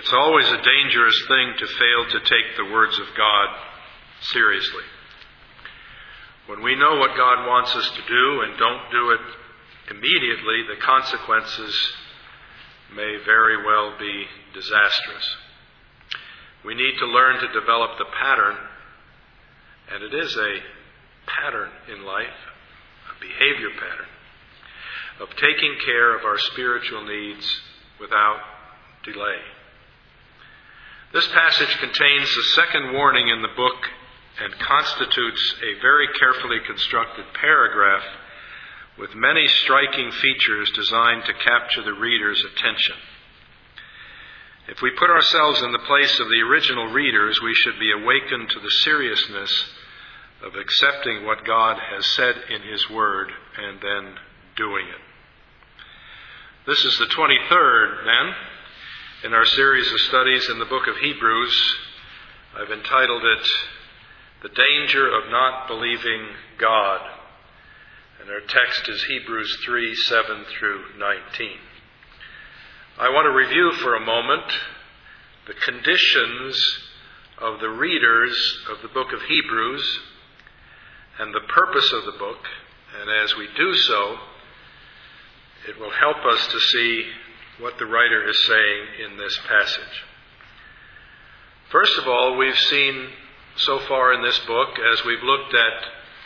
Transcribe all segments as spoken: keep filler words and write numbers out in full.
It's always a dangerous thing to fail to take the words of God seriously. When we know what God wants us to do and don't do it immediately, the consequences may very well be disastrous. We need to learn to develop the pattern, and it is a pattern in life, a behavior pattern, of taking care of our spiritual needs without delay. This passage contains the second warning in the book and constitutes a very carefully constructed paragraph with many striking features designed to capture the reader's attention. If we put ourselves in the place of the original readers, we should be awakened to the seriousness of accepting what God has said in His Word and then doing it. This is the twenty-third, then, in our series of studies in the book of Hebrews. I've entitled it, The Danger of Not Believing God. And our text is Hebrews three, seven through nineteen. I want to review for a moment the conditions of the readers of the book of Hebrews and the purpose of the book. And as we do so, it will help us to see what the writer is saying in this passage. First of all, we've seen so far in this book, as we've looked at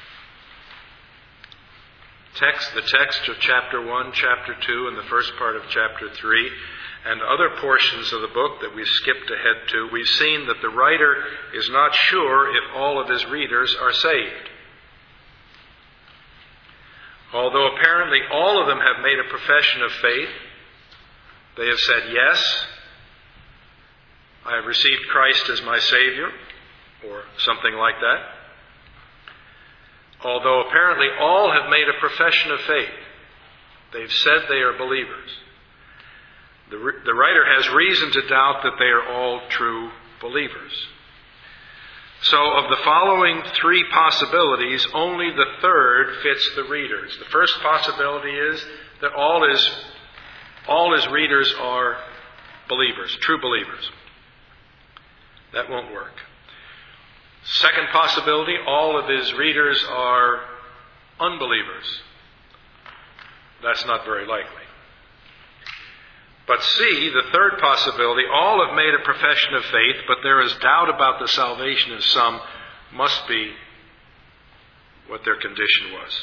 text, the text of chapter one, chapter two, and the first part of chapter three, and other portions of the book that we've skipped ahead to, we've seen that the writer is not sure if all of his readers are saved. Although apparently all of them have made a profession of faith, they have said, yes, I have received Christ as my Savior, or something like that. Although apparently all have made a profession of faith, they've said they are believers. The, the writer has reason to doubt that they are all true believers. So of the following three possibilities, only the third fits the readers. The first possibility is that all his, all his readers are believers, true believers. That won't work. Second possibility, all of his readers are unbelievers. That's not very likely. But C, the third possibility, all have made a profession of faith, but there is doubt about the salvation of some, must be what their condition was.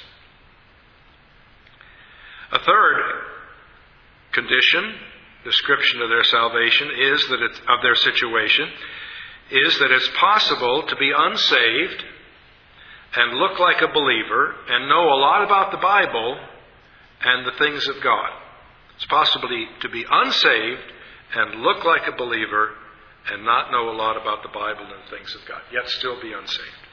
A third condition, description of their salvation, is that it's, of their situation, is that it's possible to be unsaved and look like a believer and know a lot about the Bible and the things of God. It's possible to be unsaved and look like a believer and not know a lot about the Bible and the things of God, yet still be unsaved.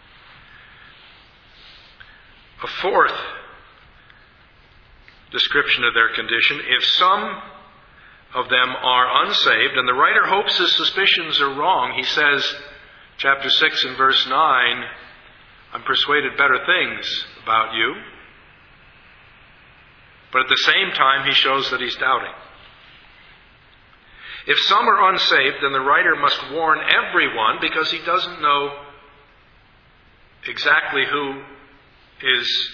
A fourth description of their condition, if some of them are unsaved, and the writer hopes his suspicions are wrong. He says, chapter six and verse nine, I'm persuaded better things about you. But at the same time, he shows that he's doubting. If some are unsaved, then the writer must warn everyone, because he doesn't know exactly who is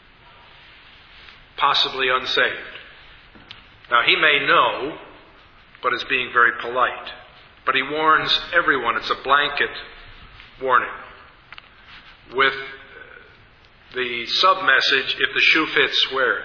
possibly unsaved. Now, he may know, but is being very polite. But he warns everyone. It's a blanket warning, with the sub-message, if the shoe fits, wear it.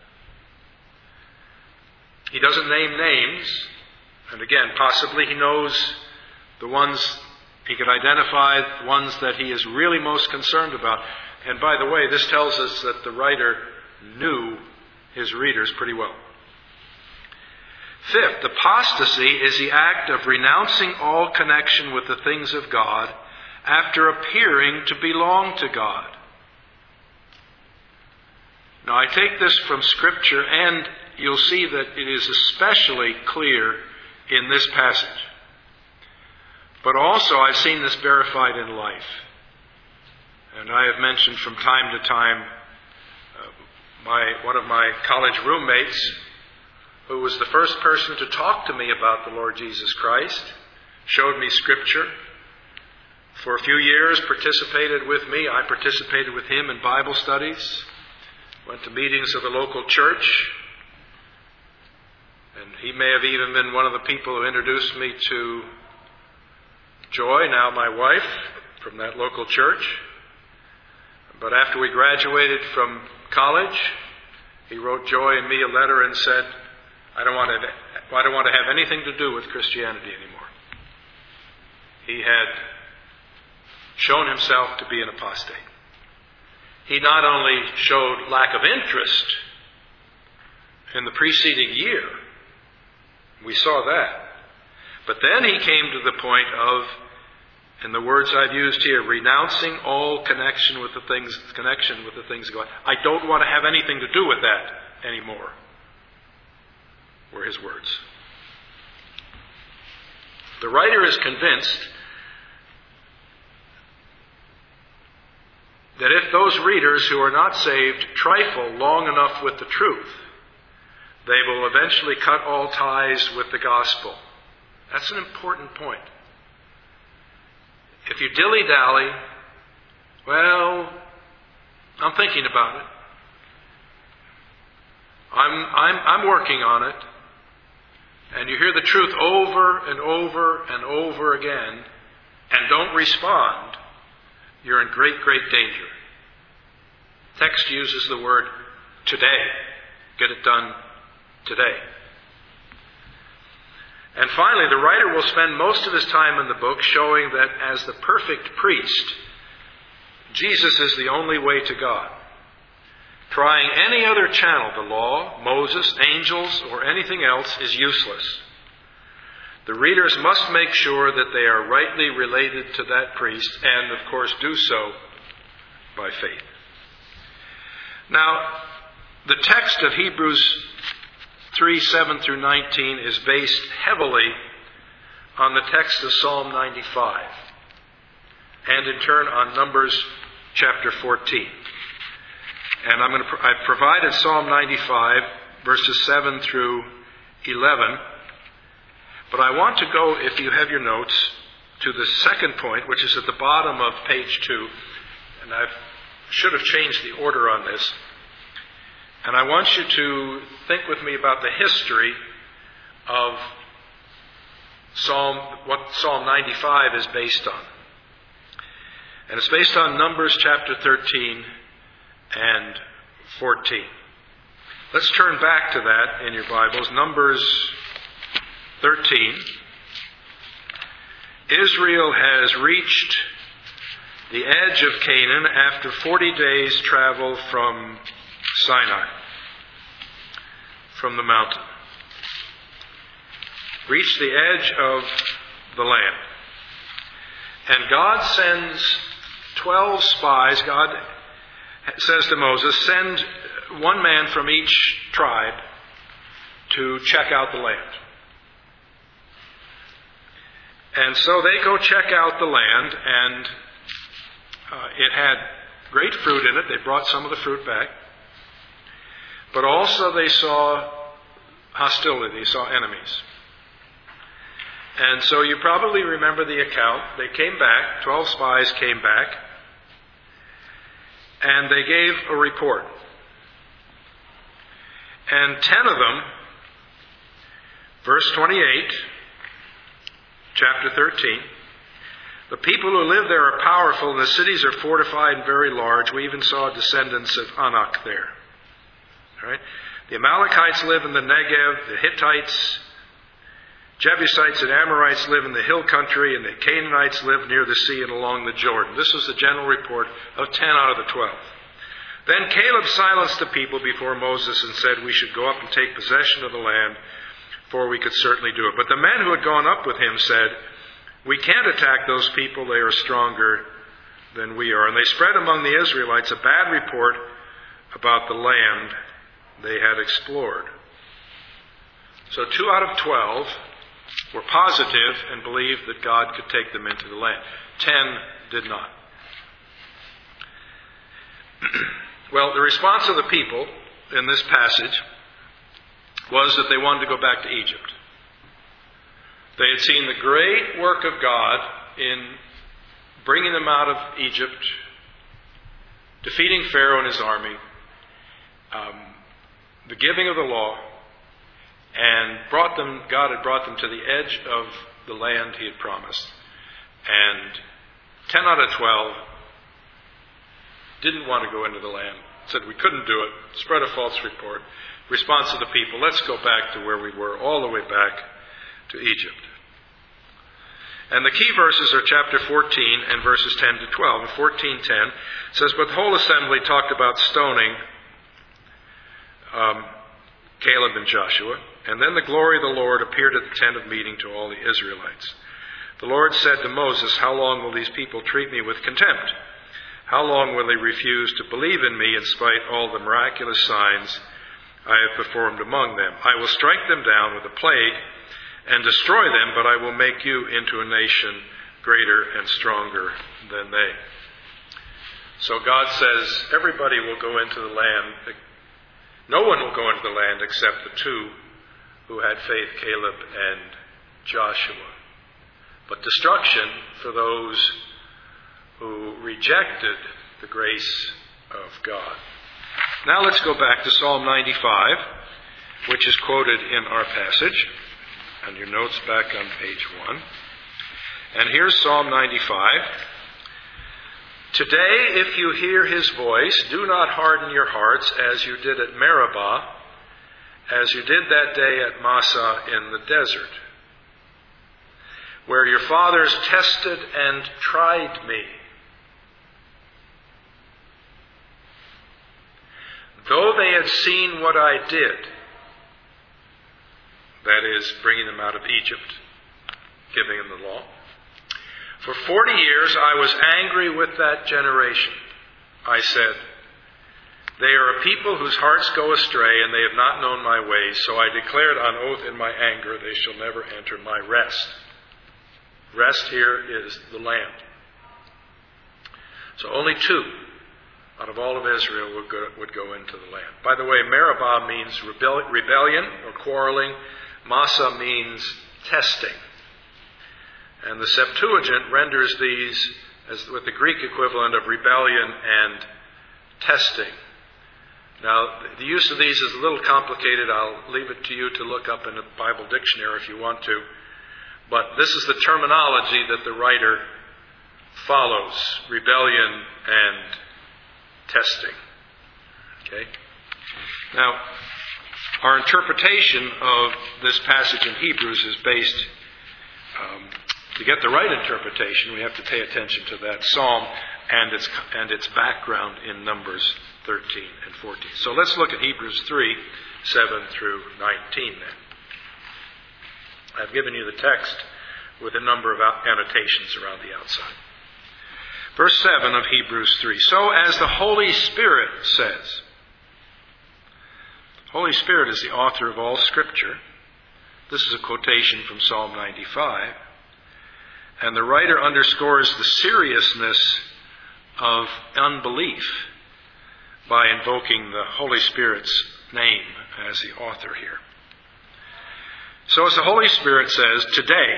He doesn't name names, and again, possibly he knows the ones, he could identify the ones that he is really most concerned about. And by the way, this tells us that the writer knew his readers pretty well. Fifth, apostasy is the act of renouncing all connection with the things of God after appearing to belong to God. Now, I take this from Scripture, and you'll see that it is especially clear in this passage. But also, I've seen this verified in life. And I have mentioned from time to time uh, my one of my college roommates who was the first person to talk to me about the Lord Jesus Christ, showed me Scripture. For a few years, participated with me. I participated with him in Bible studies. Went to meetings of the local church. And he may have even been one of the people who introduced me to Joy, now my wife, from that local church. But after we graduated from college, he wrote Joy and me a letter and said, I don't want to, I don't want to have anything to do with Christianity anymore. He had shown himself to be an apostate. He not only showed lack of interest in the preceding year, we saw that, but then he came to the point of, in the words I've used here, renouncing all connection with the things, connection with the things of God. I don't want to have anything to do with that anymore, were his words. The writer is convinced that if those readers who are not saved trifle long enough with the truth, they will eventually cut all ties with the gospel. That's an important point. If you dilly-dally, well, I'm thinking about it. I'm, I'm, I'm working on it. And you hear the truth over and over and over again and don't respond, you're in great, great danger. Text uses the word today. Get it done today. And finally, the writer will spend most of his time in the book showing that as the perfect priest, Jesus is the only way to God. Trying any other channel, the law, Moses, angels, or anything else, is useless. The readers must make sure that they are rightly related to that priest and, of course, do so by faith. Now, the text of Hebrews three, seven through nineteen is based heavily on the text of Psalm ninety-five and in turn on Numbers chapter fourteen. And I'm going to, I've provided Psalm ninety-five verses seven through eleven, but I want to go, if you have your notes, to the second point, which is at the bottom of page two, and I should have changed the order on this. And I want you to think with me about the history of Psalm, what Psalm ninety-five is based on. And it's based on Numbers chapter thirteen and fourteen. Let's turn back to that in your Bibles. Numbers thirteen. Israel has reached the edge of Canaan after forty days' travel from Sinai, from the mountain. Reached the edge of the land. And God sends twelve spies. God says to Moses, send one man from each tribe to check out the land. And so they go check out the land, and uh, it had great fruit in it. They brought some of the fruit back. But also they saw hostility, they saw enemies. And so you probably remember the account. They came back, twelve spies came back, and they gave a report. And ten of them, verse twenty-eight, chapter thirteen, the people who live there are powerful, and the cities are fortified and very large. We even saw descendants of Anak there. All right? The Amalekites live in the Negev, the Hittites, Jebusites and Amorites live in the hill country, and the Canaanites live near the sea and along the Jordan. This was the general report of ten out of the twelve. Then Caleb silenced the people before Moses and said, we should go up and take possession of the land, for we could certainly do it. But the men who had gone up with him said, we can't attack those people, they are stronger than we are. And they spread among the Israelites a bad report about the land they had explored. So two out of twelve were positive and believed that God could take them into the land. Ten did not. Well, the response of the people in this passage was that they wanted to go back to Egypt. They had seen the great work of God in bringing them out of Egypt, defeating Pharaoh and his army, um, the giving of the law, and brought them, God had brought them to the edge of the land he had promised. And ten out of twelve didn't want to go into the land. Said we couldn't do it. Spread a false report. Response of the people, let's go back to where we were, all the way back to Egypt. And the key verses are chapter fourteen and verses ten to twelve. In fourteen ten says, but the whole assembly talked about stoning um, Caleb and Joshua. And then the glory of the Lord appeared at the tent of meeting to all the Israelites. The Lord said to Moses, how long will these people treat me with contempt? How long will they refuse to believe in me in spite of all the miraculous signs I have performed among them? I will strike them down with a plague and destroy them, but I will make you into a nation greater and stronger than they. So God says everybody will go into the land. No one will go into the land except the two who had faith, Caleb and Joshua. But destruction for those who rejected the grace of God. Now let's go back to Psalm ninety-five, which is quoted in our passage, and your notes back on page one. And here's Psalm ninety-five. Today, if you hear his voice, do not harden your hearts as you did at Meribah, as you did that day at Massah in the desert, where your fathers tested and tried me. Though they had seen what I did, that is, bringing them out of Egypt, giving them the law. For forty years I was angry with that generation. I said, they are a people whose hearts go astray, and they have not known my ways. So I declared on oath in my anger, they shall never enter my rest. Rest here is the land. So only two out of all of Israel would go, would go into the land. By the way, Meribah means rebel, rebellion or quarreling. Massah means testing. And the Septuagint renders these as with the Greek equivalent of rebellion and testing. Now, the use of these is a little complicated. I'll leave it to you to look up in a Bible dictionary if you want to. But this is the terminology that the writer follows: rebellion and testing. Okay? Now, our interpretation of this passage in Hebrews is based, um, to get the right interpretation, we have to pay attention to that psalm and its and its background in Numbers thirteen and fourteen. So let's look at Hebrews three, seven through nineteen then. I've given you the text with a number of annotations around the outside. Verse seven of Hebrews three. So as the Holy Spirit says. Holy Spirit is the author of all Scripture. This is a quotation from Psalm ninety-five. And the writer underscores the seriousness of unbelief by invoking the Holy Spirit's name as the author here. So as the Holy Spirit says, today,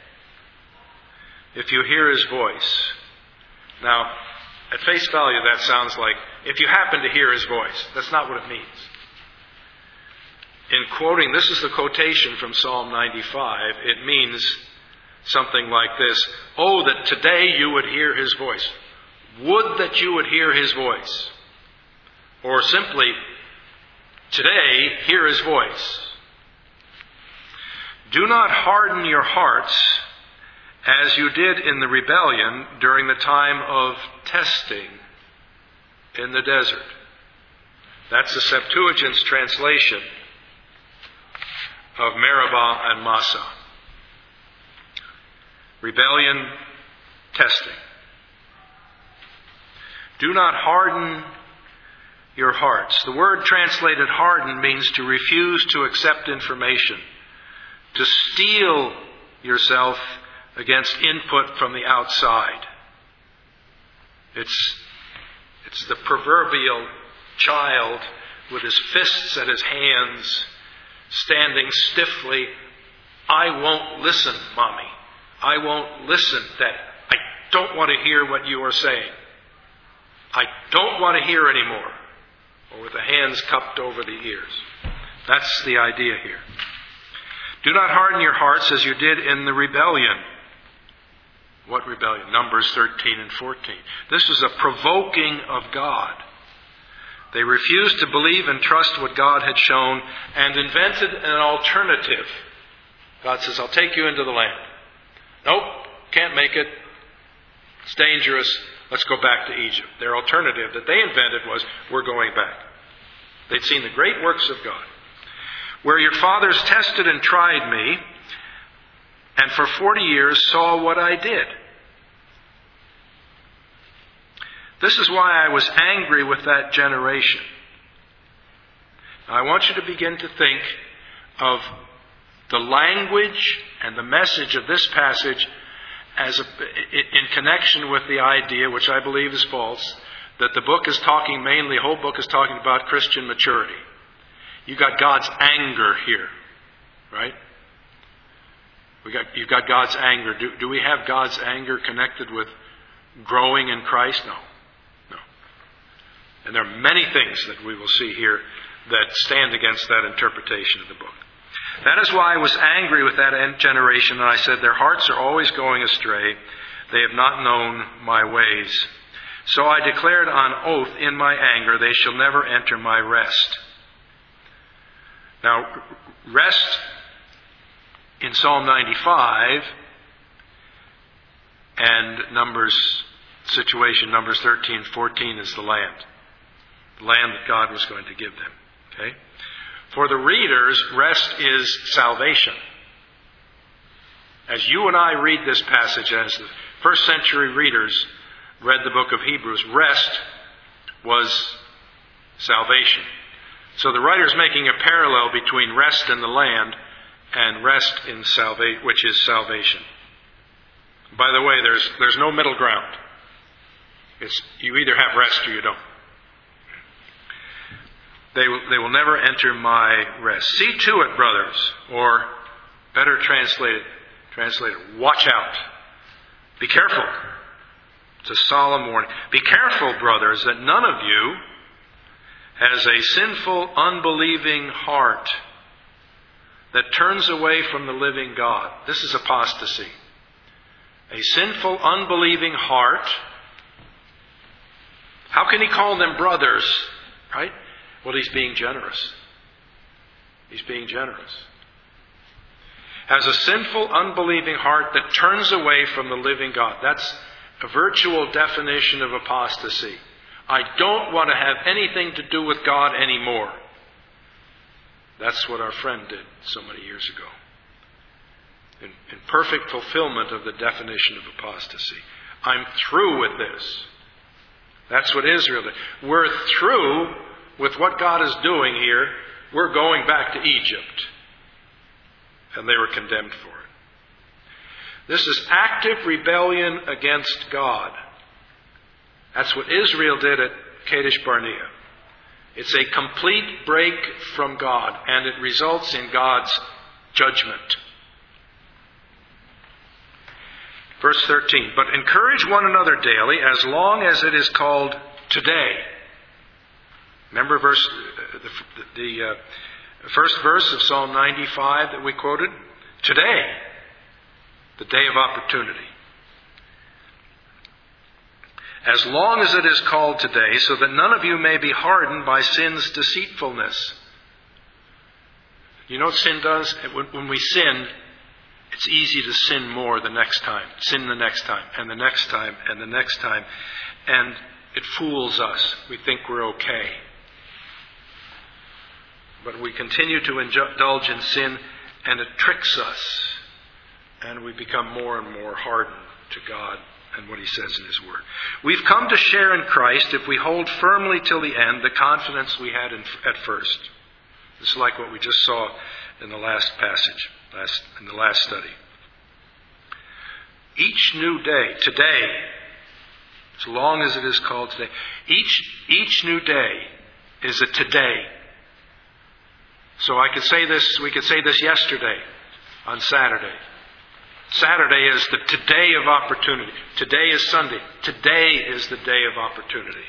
if you hear his voice. Now, at face value, that sounds like, if you happen to hear his voice. That's not what it means. In quoting, this is the quotation from Psalm ninety-five, it means something like this: oh, that today you would hear his voice. Would that you would hear his voice. Or simply, today, hear his voice. Do not harden your hearts as you did in the rebellion during the time of testing in the desert. That's the Septuagint's translation of Meribah and Massah. Rebellion, testing. Do not harden your hearts. The word translated harden means to refuse to accept information, to steel yourself against input from the outside. It's, it's the proverbial child with his fists at his hands, standing stiffly, I won't listen, Mommy. I won't listen, Dad. I don't want to hear what you are saying. I don't want to hear anymore. Or with the hands cupped over the ears. That's the idea here. Do not harden your hearts as you did in the rebellion. What rebellion? Numbers thirteen and fourteen. This was a provoking of God. They refused to believe and trust what God had shown and invented an alternative. God says, I'll take you into the land. Nope, can't make it. It's dangerous. Let's go back to Egypt. Their alternative that they invented was, we're going back. They'd seen the great works of God. Where your fathers tested and tried me, and for forty years saw what I did. This is why I was angry with that generation. Now, I want you to begin to think of the language and the message of this passage as a, in connection with the idea, which I believe is false, that the book is talking mainly, the whole book is talking about Christian maturity. You got God's anger here, right? We got you've got God's anger. Do, do we have God's anger connected with growing in Christ? No. No. And there are many things that we will see here that stand against that interpretation of the book. That is why I was angry with that generation, and I said, their hearts are always going astray. They have not known my ways. So I declared on oath in my anger, they shall never enter my rest. Now, rest in Psalm ninety-five and Numbers situation, Numbers thirteen, fourteen is the land. The land that God was going to give them. Okay? For the readers, rest is salvation. As you and I read this passage, as the first century readers read the book of Hebrews, rest was salvation. So the writer's making a parallel between rest in the land and rest in salvation, which is salvation. By the way, there's there's no middle ground. It's you either have rest or you don't. They will, they will never enter my rest. See to it, brothers, or better translated, translated, watch out. Be careful. It's a solemn warning. Be careful, brothers, that none of you has a sinful, unbelieving heart that turns away from the living God. This is apostasy. A sinful, unbelieving heart. How can he call them brothers? Right? Well, he's being generous. He's being generous. Has a sinful, unbelieving heart that turns away from the living God. That's a virtual definition of apostasy. I don't want to have anything to do with God anymore. That's what our friend did so many years ago. In, in perfect fulfillment of the definition of apostasy. I'm through with this. That's what Israel did. We're through with what God is doing here. We're going back to Egypt. And they were condemned for it. This is active rebellion against God. That's what Israel did at Kadesh Barnea. It's a complete break from God, and it results in God's judgment. Verse thirteen, but encourage one another daily as long as it is called today. Remember verse the, the uh, first verse of Psalm ninety-five that we quoted? Today, the day of opportunity. As long as it is called today, so that none of you may be hardened by sin's deceitfulness. You know what sin does? When we sin, it's easy to sin more the next time. Sin the next time, and the next time, and the next time. And it fools us. We think we're okay. But we continue to indulge in sin, and it tricks us. And we become more and more hardened to God and what He says in His Word. We've come to share in Christ if we hold firmly till the end the confidence we had in, at first. This is like what we just saw in the last passage, last, in the last study. Each new day, today, as long as it is called today, each, each new day is a today. So I could say this, we could say this yesterday on Saturday. Saturday is the today of opportunity. Today is Sunday. Today is the day of opportunity.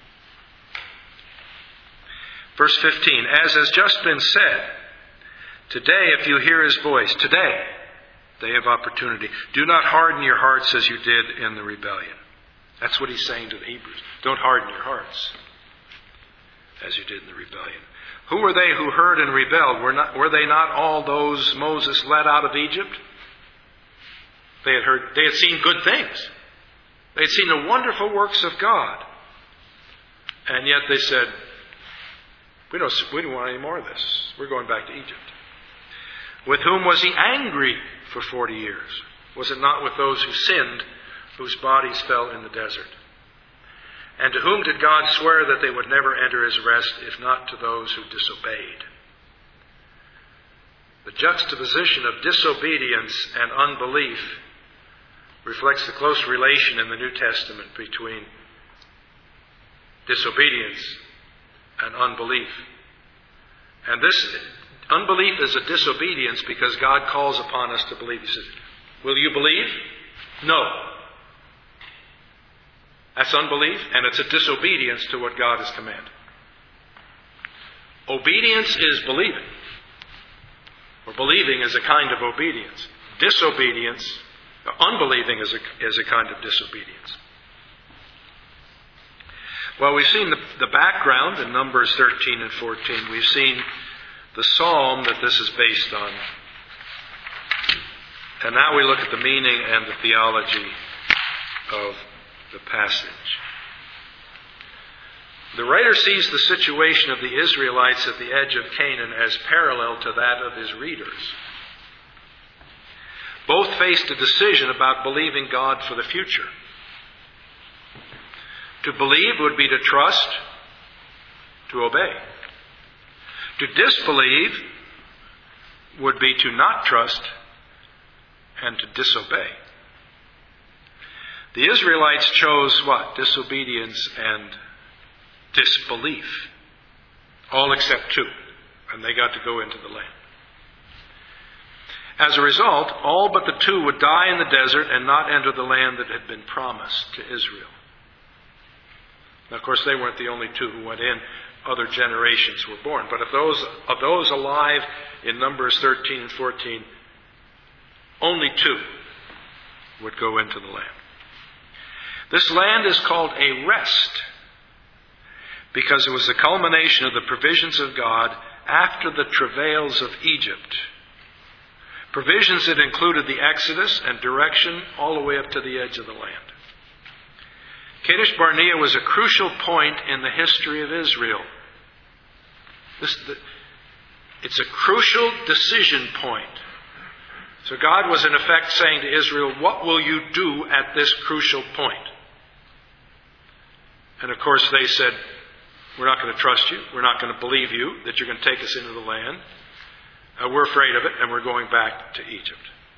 Verse fifteen, as has just been said, today if you hear his voice, today, day of opportunity, do not harden your hearts as you did in the rebellion. That's what he's saying to the Hebrews. Don't harden your hearts as you did in the rebellion. Who were they who heard and rebelled? Were, not, were they not all those Moses led out of Egypt? They had heard, they had seen good things. They had seen the wonderful works of God. And yet they said, we don't, we don't want any more of this. We're going back to Egypt. With whom was he angry for forty years? Was it not with those who sinned, whose bodies fell in the desert? And to whom did God swear that they would never enter his rest, if not to those who disobeyed? The juxtaposition of disobedience and unbelief reflects the close relation in the New Testament between disobedience and unbelief. And this unbelief is a disobedience because God calls upon us to believe. He says, will you believe? No. That's unbelief, and it's a disobedience to what God has commanded. Obedience is believing. Or believing is a kind of obedience. Disobedience, unbelieving is a, is a kind of disobedience. Well, we've seen the, the background in Numbers thirteen and fourteen. We've seen the psalm that this is based on. And now we look at the meaning and the theology of the passage. The writer sees the situation of the Israelites at the edge of Canaan as parallel to that of his readers. Both faced a decision about believing God for the future. To believe would be to trust, to obey. To disbelieve would be to not trust and to disobey. The Israelites chose what? Disobedience and disbelief. All except two. And they got to go into the land. As a result, all but the two would die in the desert and not enter the land that had been promised to Israel. Now, of course, they weren't the only two who went in. Other generations were born. But of those, of those alive in Numbers thirteen and fourteen, only two would go into the land. This land is called a rest because it was the culmination of the provisions of God after the travails of Egypt. Provisions that included the Exodus and direction all the way up to the edge of the land. Kadesh Barnea was a crucial point in the history of Israel. This, the, it's a crucial decision point. So God was in effect saying to Israel, what will you do at this crucial point? And of course they said, we're not going to trust you. We're not going to believe you that you're going to take us into the land. Uh, we're afraid of it, and we're going back to Egypt.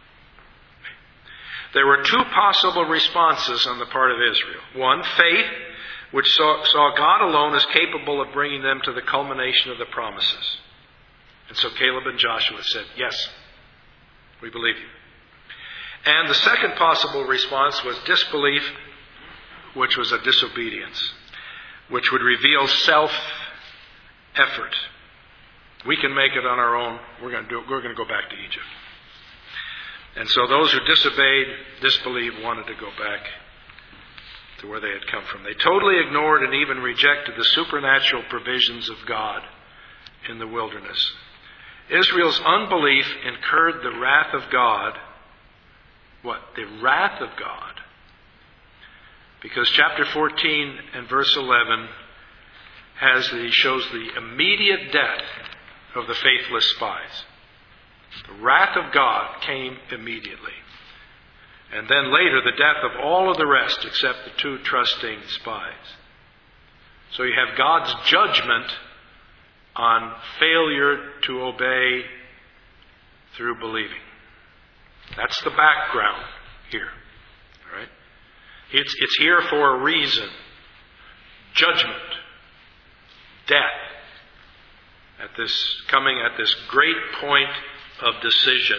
There were two possible responses on the part of Israel. One, faith, which saw, saw God alone as capable of bringing them to the culmination of the promises. And so Caleb and Joshua said, yes, we believe you. And the second possible response was disbelief, which was a disobedience, which would reveal self-effort. We can make it on our own. We're going to do it. We're going to go back to Egypt. And so those who disobeyed, disbelieved, wanted to go back to where they had come from. They totally ignored and even rejected the supernatural provisions of God in the wilderness. Israel's unbelief incurred the wrath of God. What? The wrath of God. Because chapter fourteen and verse eleven has the, shows the immediate death of the faithless spies. The wrath of God came immediately. And then later, the death of all of the rest except the two trusting spies. So you have God's judgment on failure to obey through believing. That's the background here. All right? It's, it's here for a reason. Judgment. Death. at this, coming at this great point of decision.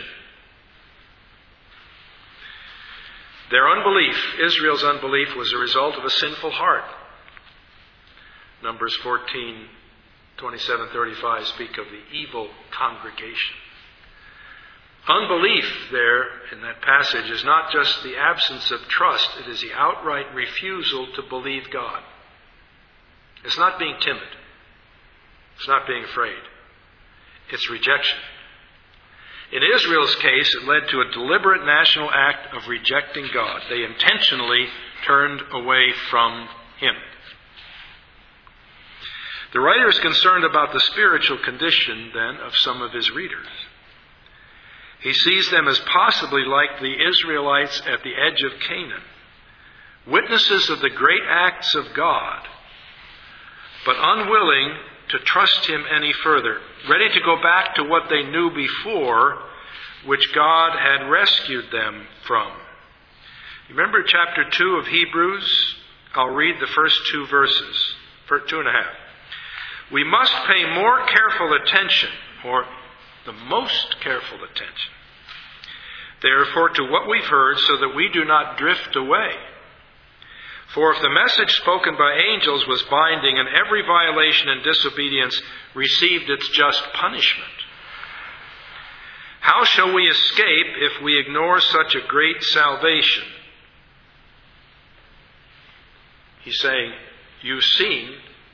Their unbelief, Israel's unbelief, was a result of a sinful heart. Numbers fourteen, twenty-seven, thirty-five speak of the evil congregation. Unbelief there in that passage is not just the absence of trust, it is the outright refusal to believe God. It's not being timid. It's not being afraid. It's rejection. In Israel's case, it led to a deliberate national act of rejecting God. They intentionally turned away from Him. The writer is concerned about the spiritual condition, then, of some of his readers. He sees them as possibly like the Israelites at the edge of Canaan, witnesses of the great acts of God, but unwilling to trust Him any further, ready to go back to what they knew before, which God had rescued them from. Remember chapter two of Hebrews? I'll read the first two verses, for two and a half. We must pay more careful attention, or the most careful attention, therefore, to what we've heard, so that we do not drift away. For if the message spoken by angels was binding, and every violation and disobedience received its just punishment, how shall we escape if we ignore such a great salvation? He's saying, you've seen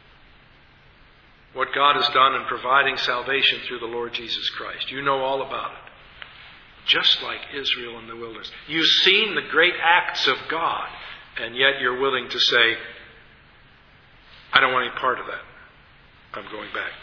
what God has done in providing salvation through the Lord Jesus Christ. You know all about it. Just like Israel in the wilderness. You've seen the great acts of God, and yet you're willing to say, I don't want any part of that. I'm going back.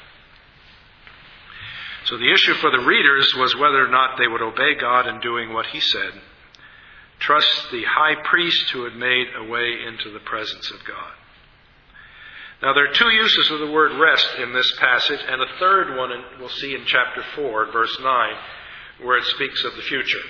So the issue for the readers was whether or not they would obey God in doing what He said. Trust the high priest who had made a way into the presence of God. Now there are two uses of the word rest in this passage, and a third one we'll see in chapter four, verse nine, where it speaks of the future.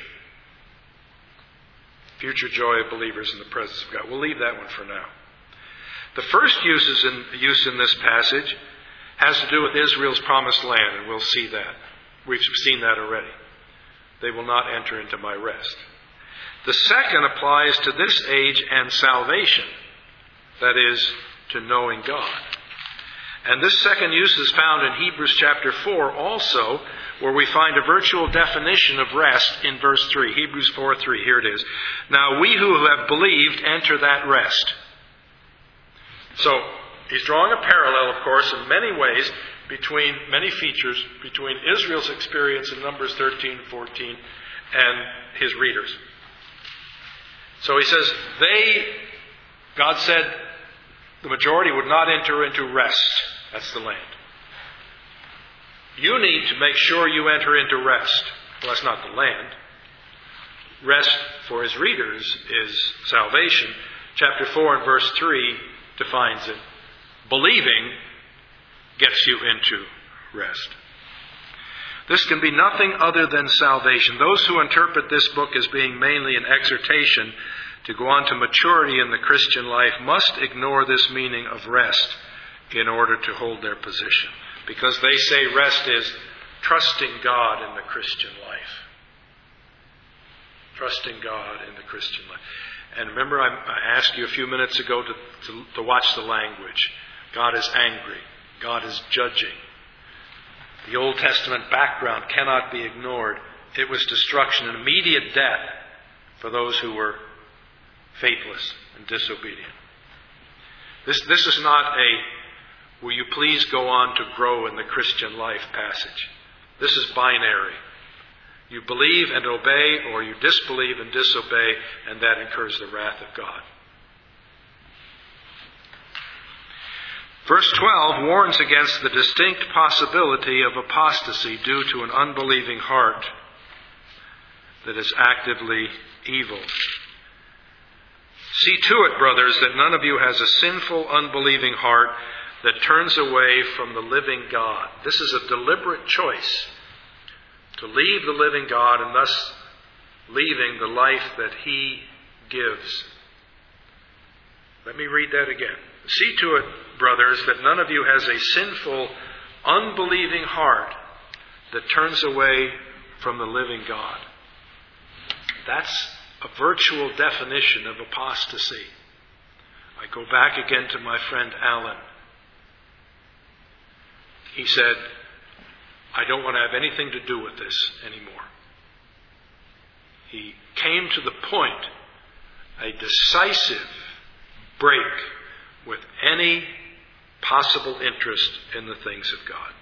Future joy of believers in the presence of God. We'll leave that one for now. The first use, is in, use in this passage has to do with Israel's promised land, and we'll see that. We've seen that already. They will not enter into my rest. The second applies to this age and salvation, that is, to knowing God. And this second use is found in Hebrews chapter four also, where we find a virtual definition of rest in verse three. Hebrews four three, here it is. Now we who have believed enter that rest. So, he's drawing a parallel, of course, in many ways, between many features, between Israel's experience in Numbers thirteen and fourteen and his readers. So he says, they, God said, the majority would not enter into rest. That's the land. You need to make sure you enter into rest. Well, that's not the land. Rest for his readers is salvation. Chapter four and verse three defines it. Believing gets you into rest. This can be nothing other than salvation. Those who interpret this book as being mainly an exhortation to go on to maturity in the Christian life must ignore this meaning of rest in order to hold their position. Because they say rest is trusting God in the Christian life. Trusting God in the Christian life. And remember, I, I asked you a few minutes ago to, to, to watch the language. God is angry. God is judging. The Old Testament background cannot be ignored. It was destruction and immediate death for those who were faithless and disobedient. This, this is not a, will you please go on to grow in the Christian life passage. This is binary. You believe and obey, or you disbelieve and disobey, and that incurs the wrath of God. Verse twelve warns against the distinct possibility of apostasy due to an unbelieving heart that is actively evil. See to it, brothers, that none of you has a sinful, unbelieving heart that turns away from the living God. This is a deliberate choice to leave the living God and thus leaving the life that He gives. Let me read that again. See to it, brothers, that none of you has a sinful, unbelieving heart that turns away from the living God. That's a virtual definition of apostasy. I go back again to my friend Alan. He said, I don't want to have anything to do with this anymore. He came to the point, a decisive break with any possible interest in the things of God.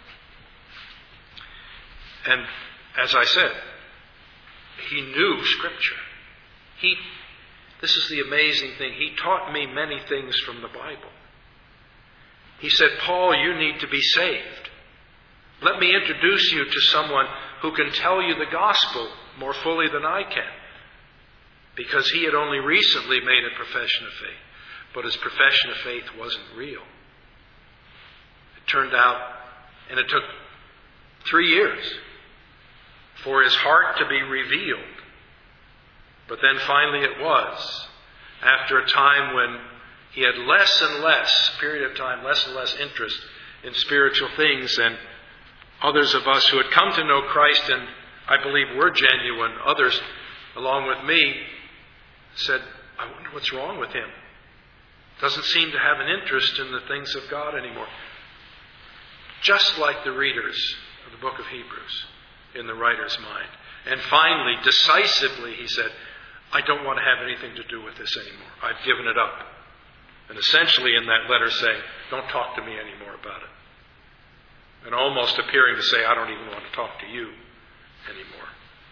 And as I said, he knew Scripture. He, this is the amazing thing. He taught me many things from the Bible. He said, Paul, you need to be saved. Let me introduce you to someone who can tell you the gospel more fully than I can. Because he had only recently made a profession of faith. But his profession of faith wasn't real. It turned out, and it took three years for his heart to be revealed. But then finally it was, after a time when he had less and less, period of time, less and less interest in spiritual things, and others of us who had come to know Christ and I believe were genuine, others along with me, said, I wonder what's wrong with him. Doesn't seem to have an interest in the things of God anymore. Just like the readers of the book of Hebrews in the writer's mind. And finally, decisively, he said, I don't want to have anything to do with this anymore. I've given it up. And essentially in that letter saying, don't talk to me anymore about it. And almost appearing to say, I don't even want to talk to you anymore.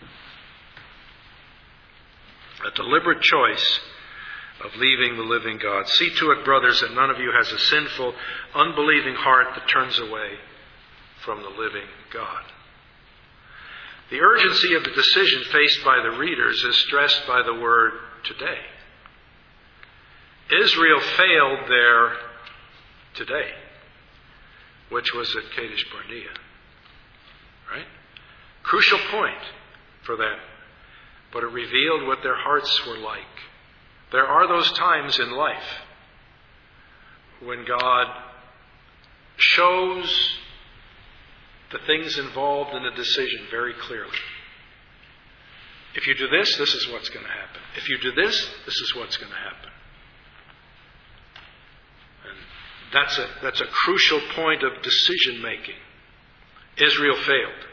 A deliberate choice of leaving the living God. See to it, brothers, that none of you has a sinful, unbelieving heart that turns away from the living God. The urgency of the decision faced by the readers is stressed by the word today. Israel failed there today, which was at Kadesh Barnea. Right? Crucial point for them. But it revealed what their hearts were like. There are those times in life when God shows the things involved in a decision very clearly. If you do this, this is what's going to happen. If you do this, this is what's going to happen. And that's a, that's a crucial point of decision making. Israel failed.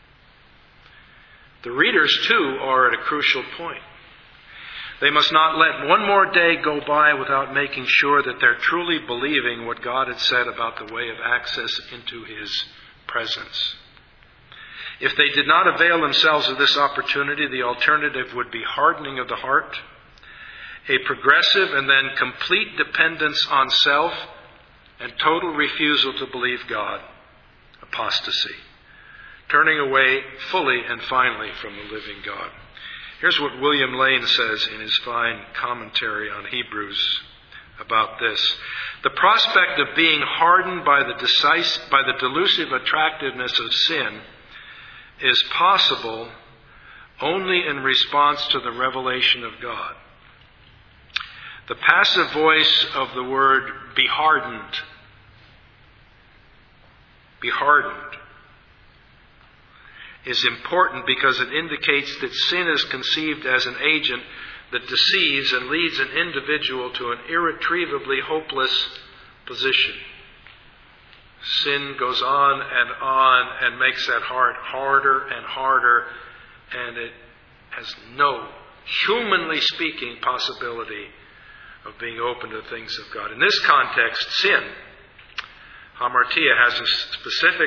The readers, too, are at a crucial point. They must not let one more day go by without making sure that they're truly believing what God had said about the way of access into His presence. If they did not avail themselves of this opportunity, the alternative would be hardening of the heart, a progressive and then complete dependence on self, and total refusal to believe God, apostasy. Turning away fully and finally from the living God. Here's what William Lane says in his fine commentary on Hebrews about this. The prospect of being hardened by the, decisive, by the delusive attractiveness of sin is possible only in response to the revelation of God. The passive voice of the word be hardened, be hardened, is important because it indicates that sin is conceived as an agent that deceives and leads an individual to an irretrievably hopeless position. Sin goes on and on and makes that heart harder and harder, and it has no, humanly speaking, possibility of being open to the things of God. In this context, sin, hamartia, has a specific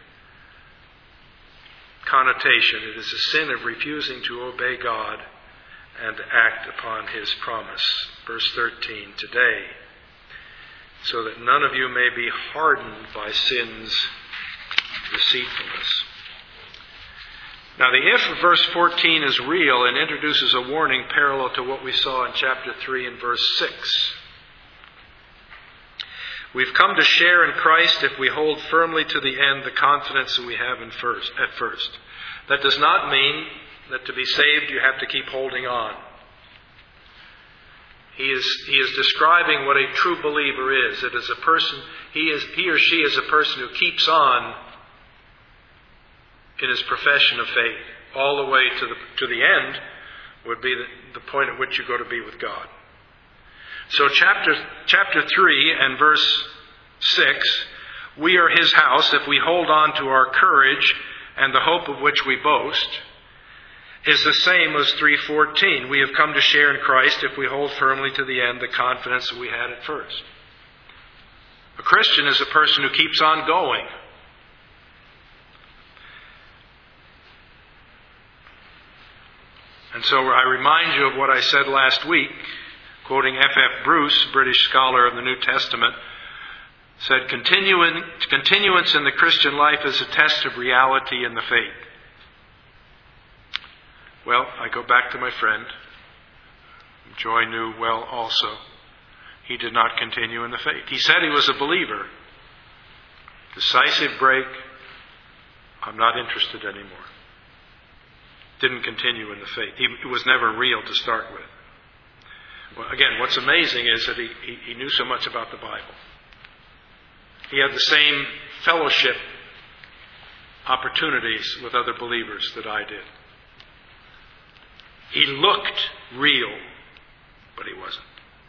connotation. It is a sin of refusing to obey God and act upon His promise. Verse thirteen, today, so that none of you may be hardened by sin's deceitfulness. Now the if of verse fourteen is real and introduces a warning parallel to what we saw in chapter three and verse six. We've come to share in Christ if we hold firmly to the end the confidence that we have in first, at first. That does not mean that to be saved you have to keep holding on. He is, he is describing what a true believer is. It is a person, he is, he or she is a person who keeps on in his profession of faith, all the way to the, to the end would be the, the point at which you go to be with God. So chapter, chapter three and verse six, we are his house if we hold on to our courage and the hope of which we boast, is the same as three fourteen. We have come to share in Christ if we hold firmly to the end the confidence that we had at first. A Christian is a person who keeps on going. And so I remind you of what I said last week, quoting F F Bruce, British scholar of the New Testament, said, continuance in the Christian life is a test of reality in the faith. Well, I go back to my friend, Joy knew well also. He did not continue in the faith. He said he was a believer. Decisive break. I'm not interested anymore. Didn't continue in the faith. He, it was never real to start with. Well, again, what's amazing is that he, he, he knew so much about the Bible. He had the same fellowship opportunities with other believers that I did. He looked real, but he wasn't.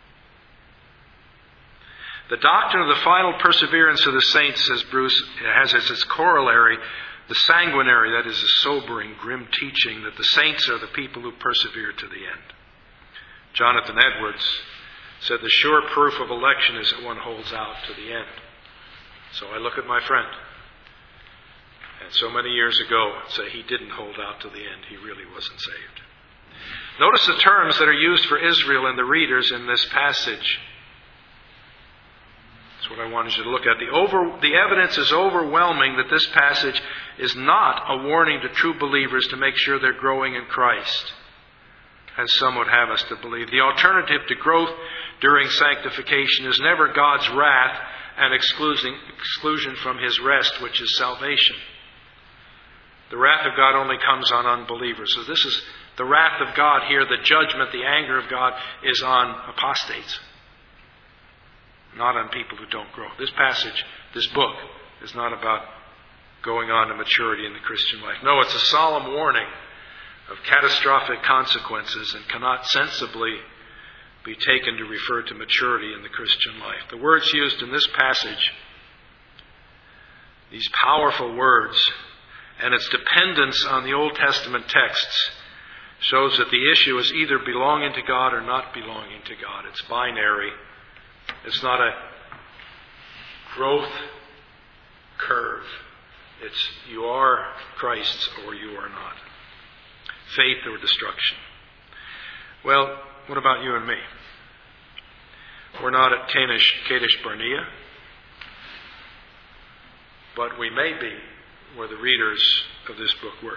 The doctrine of the final perseverance of the saints, says Bruce, has as its corollary the sanguinary, that is, the sobering, grim teaching that the saints are the people who persevere to the end. Jonathan Edwards said the sure proof of election is that one holds out to the end. So I look at my friend, and so many years ago, and say he didn't hold out to the end. He really wasn't saved. Notice the terms that are used for Israel and the readers in this passage. That's what I wanted you to look at. The, over, the evidence is overwhelming that this passage is not a warning to true believers to make sure they're growing in Christ, as some would have us to believe. The alternative to growth during sanctification is never God's wrath and exclusion, exclusion from his rest, which is salvation. The wrath of God only comes on unbelievers. So this is the wrath of God here, the judgment, the anger of God is on apostates, not on people who don't grow. This passage, this book, is not about going on to maturity in the Christian life. No, it's a solemn warning of catastrophic consequences and cannot sensibly be taken to refer to maturity in the Christian life. The words used in this passage, these powerful words, and its dependence on the Old Testament texts, shows that the issue is either belonging to God or not belonging to God. It's binary. It's not a growth curve. It's you are Christ's or you are not. Faith or destruction. Well, what about you and me? We're not at Kadesh, Kadesh Barnea, but we may be where the readers of this book were.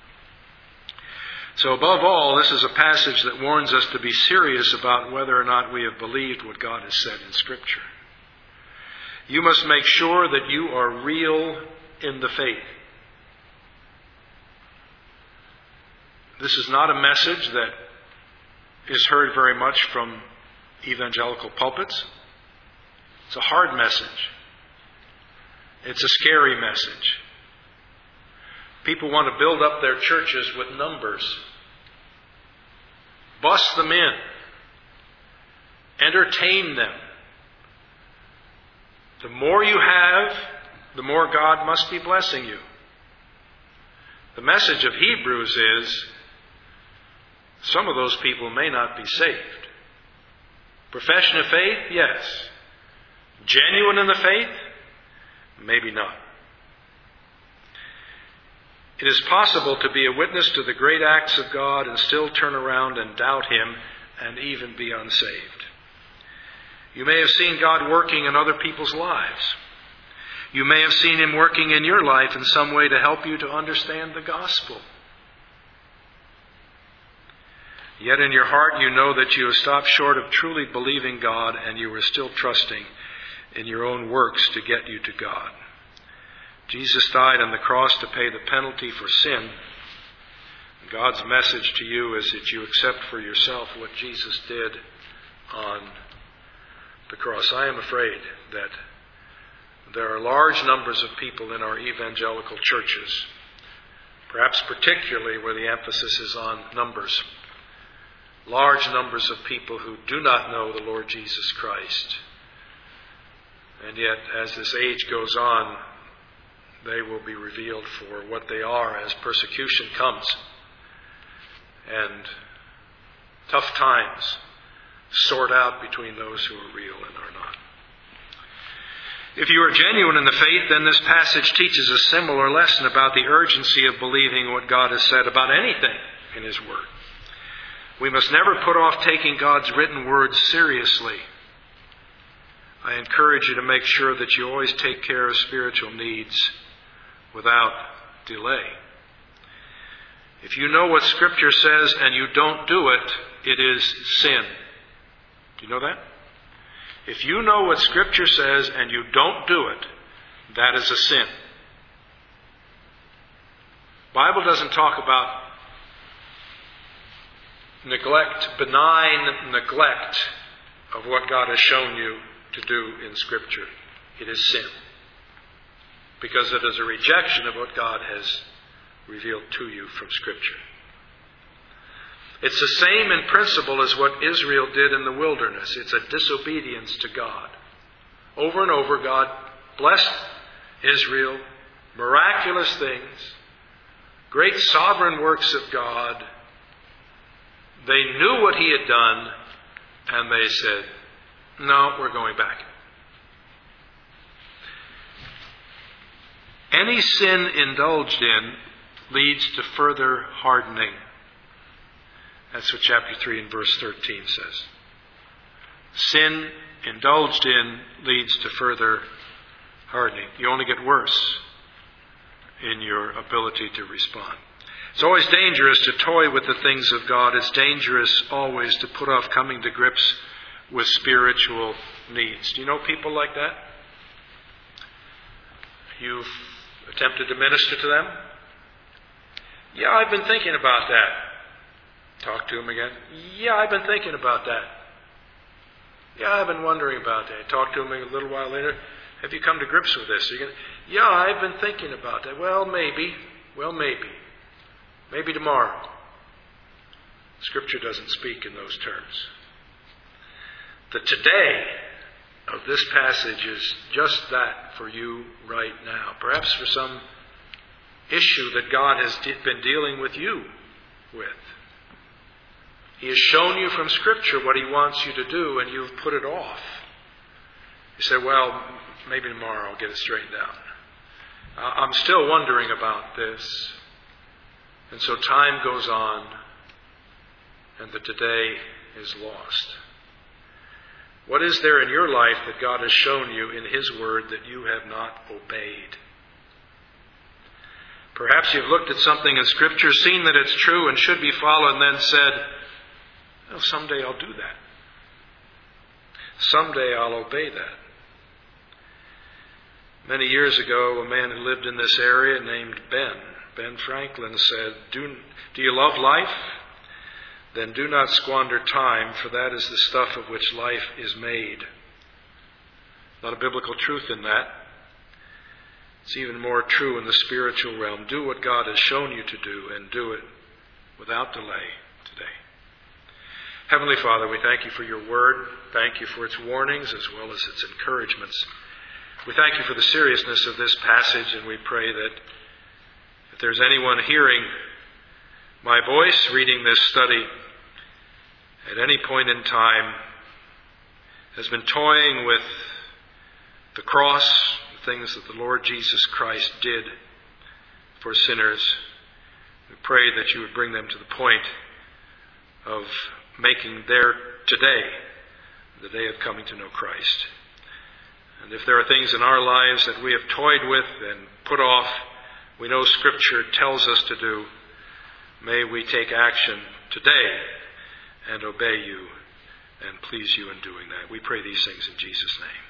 So above all, this is a passage that warns us to be serious about whether or not we have believed what God has said in Scripture. You must make sure that you are real in the faith. This is not a message that is heard very much from evangelical pulpits. It's a hard message. It's a scary message. People want to build up their churches with numbers. Bust them in. Entertain them. The more you have, the more God must be blessing you. The message of Hebrews is, some of those people may not be saved. Profession of faith? Yes. Genuine in the faith? Maybe not. It is possible to be a witness to the great acts of God and still turn around and doubt Him and even be unsaved. You may have seen God working in other people's lives. You may have seen Him working in your life in some way to help you to understand the gospel. Yet in your heart you know that you have stopped short of truly believing God and you are still trusting in your own works to get you to God. Jesus died on the cross to pay the penalty for sin. God's message to you is that you accept for yourself what Jesus did on the cross. I am afraid that there are large numbers of people in our evangelical churches, perhaps particularly where the emphasis is on numbers, large numbers of people who do not know the Lord Jesus Christ. And yet, as this age goes on, they will be revealed for what they are as persecution comes. And tough times sort out between those who are real and are not. If you are genuine in the faith, then this passage teaches a similar lesson about the urgency of believing what God has said about anything in His Word. We must never put off taking God's written words seriously. I encourage you to make sure that you always take care of spiritual needs without delay. If you know what Scripture says and you don't do it, it is sin. Do you know that? If you know what Scripture says and you don't do it, that is a sin. The Bible doesn't talk about neglect, benign neglect of what God has shown you to do in Scripture. It is sin. Because it is a rejection of what God has revealed to you from Scripture. It's the same in principle as what Israel did in the wilderness. It's a disobedience to God. Over and over, God blessed Israel, miraculous things, great sovereign works of God. They knew what He had done, and they said, no, we're going back. Any sin indulged in leads to further hardening. That's what chapter three and verse thirteen says. Sin indulged in leads to further hardening. You only get worse in your ability to respond. It's always dangerous to toy with the things of God. It's dangerous always to put off coming to grips with spiritual needs. Do you know people like that? You've attempted to minister to them? Yeah, I've been thinking about that. Talk to them again. Yeah, I've been thinking about that. Yeah, I've been wondering about that. Talk to them a little while later. Have you come to grips with this? Are you gonna, yeah, I've been thinking about that. Well, maybe. Well, maybe. Maybe tomorrow. Scripture doesn't speak in those terms. The today of this passage is just that for you right now. Perhaps for some issue that God has de- been dealing with you with. He has shown you from Scripture what He wants you to do, and you've put it off. You say, well, maybe tomorrow I'll get it straightened out. Uh, I'm still wondering about this. And so time goes on, and the today is lost. What is there in your life that God has shown you in His Word that you have not obeyed? Perhaps you've looked at something in Scripture, seen that it's true and should be followed, and then said, well, someday I'll do that. Someday I'll obey that. Many years ago, a man who lived in this area named Ben, Ben Franklin, said, do, do you love life? Then do not squander time, for that is the stuff of which life is made. Not a biblical truth in that. It's even more true in the spiritual realm. Do what God has shown you to do, and do it without delay today. Heavenly Father, we thank You for Your Word. Thank You for its warnings as well as its encouragements. We thank You for the seriousness of this passage, and we pray that if there's anyone hearing my voice, reading this study, at any point in time has been toying with the cross, the things that the Lord Jesus Christ did for sinners, we pray that You would bring them to the point of making their today the day of coming to know Christ. And if there are things in our lives that we have toyed with and put off, we know Scripture tells us to do, may we take action today and obey You and please You in doing that. We pray these things in Jesus' name.